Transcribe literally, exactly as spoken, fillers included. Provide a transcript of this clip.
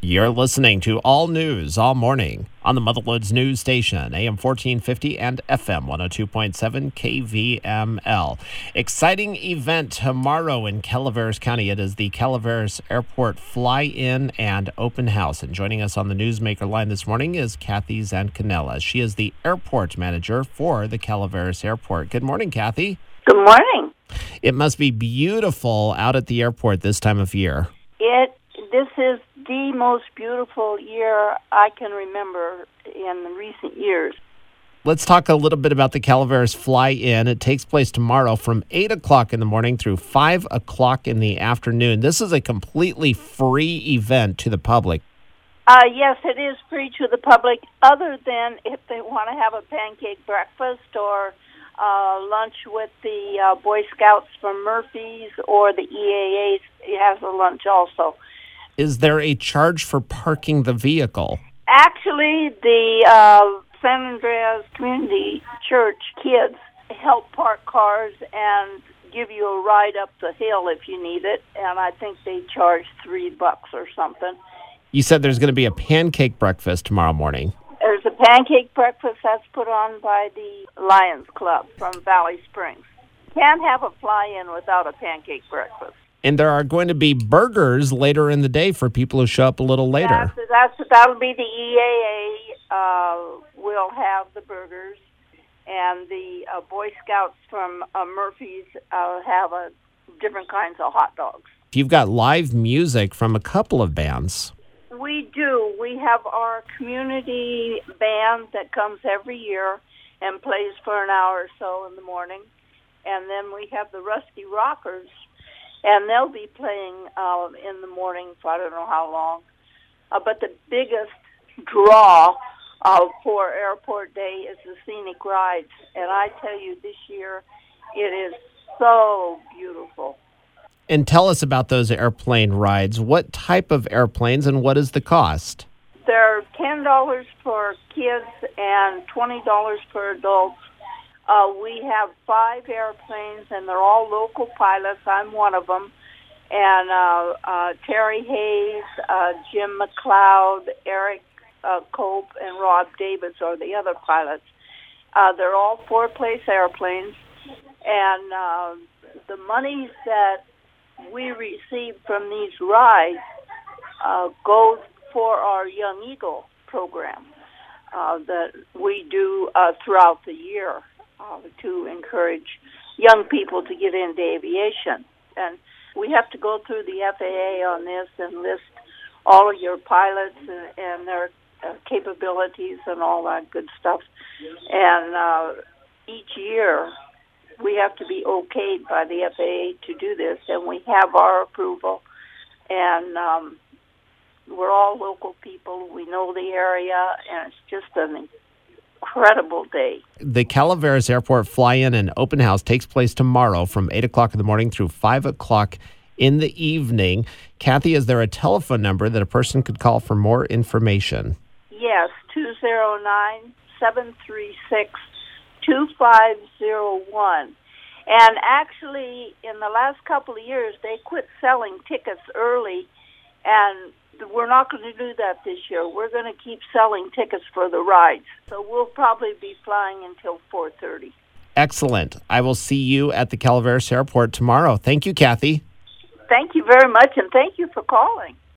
You're listening to All News All Morning on the Motherwoods News Station, A M fourteen fifty and F M one oh two point seven K V M L. Exciting event tomorrow in Calaveras County. It is the Calaveras Airport Fly-In and Open House. And joining us on the Newsmaker line this morning is Kathy Zancanella. She is the airport manager for the Calaveras Airport. Good morning, Kathy. Good morning. It must be beautiful out at the airport this time of year. It. This is the most beautiful year I can remember in recent years. Let's talk a little bit about the Calaveras Fly-In. It takes place tomorrow from eight o'clock in the morning through five o'clock in the afternoon. This is a completely free event to the public. Uh, yes, it is free to the public, other than if they want to have a pancake breakfast or uh, lunch with the uh, Boy Scouts from Murphy's, or the E A A has a lunch also. Is there a charge for parking the vehicle? Actually, the uh, San Andreas Community Church kids help park cars and give you a ride up the hill if you need it, and I think they charge three bucks or something. You said there's going to be a pancake breakfast tomorrow morning. There's a pancake breakfast that's put on by the Lions Club from Valley Springs. Can't have a fly-in without a pancake breakfast. And there are going to be burgers later in the day for people who show up a little later. That's, that's, that'll be the E A A. Uh, will have the burgers, and the uh, Boy Scouts from uh, Murphy's uh, have a, different kinds of hot dogs. You've got live music from a couple of bands. We do. We have our community band that comes every year and plays for an hour or so in the morning. And then we have the Rusty Rockers, and they'll be playing uh, in the morning for I don't know how long. Uh, but the biggest draw uh, for Airport Day is the scenic rides. And I tell you, this year it is so beautiful. And tell us about those airplane rides. What type of airplanes and what is the cost? They're ten dollars for kids and twenty dollars for adults. Uh, we have five airplanes, and they're all local pilots. I'm one of them. And uh, uh, Terry Hayes, uh, Jim McLeod, Eric uh, Cope, and Rob Davis are the other pilots. Uh, they're all four-place airplanes. And uh, the monies that we receive from these rides uh, goes for our Young Eagle program uh, that we do uh, throughout the year. Uh, to encourage young people to get into aviation. And we have to go through the F A A on this and list all of your pilots and, and their uh, capabilities and all that good stuff. And uh, each year we have to be okayed by the F A A to do this, and we have our approval. And um, we're all local people. We know the area, and it's just an incredible day. The Calaveras Airport Fly-In and Open House takes place tomorrow from eight o'clock in the morning through five o'clock in the evening. Kathy, is there a telephone number that a person could call for more information? Yes, two oh nine, seven three six, two five oh one. And actually, in the last couple of years, they quit selling tickets early, and we're not going to do that this year. We're going to keep selling tickets for the rides. So we'll probably be flying until four thirty. Excellent. I will see you at the Calaveras Airport tomorrow. Thank you, Kathy. Thank you very much, and thank you for calling.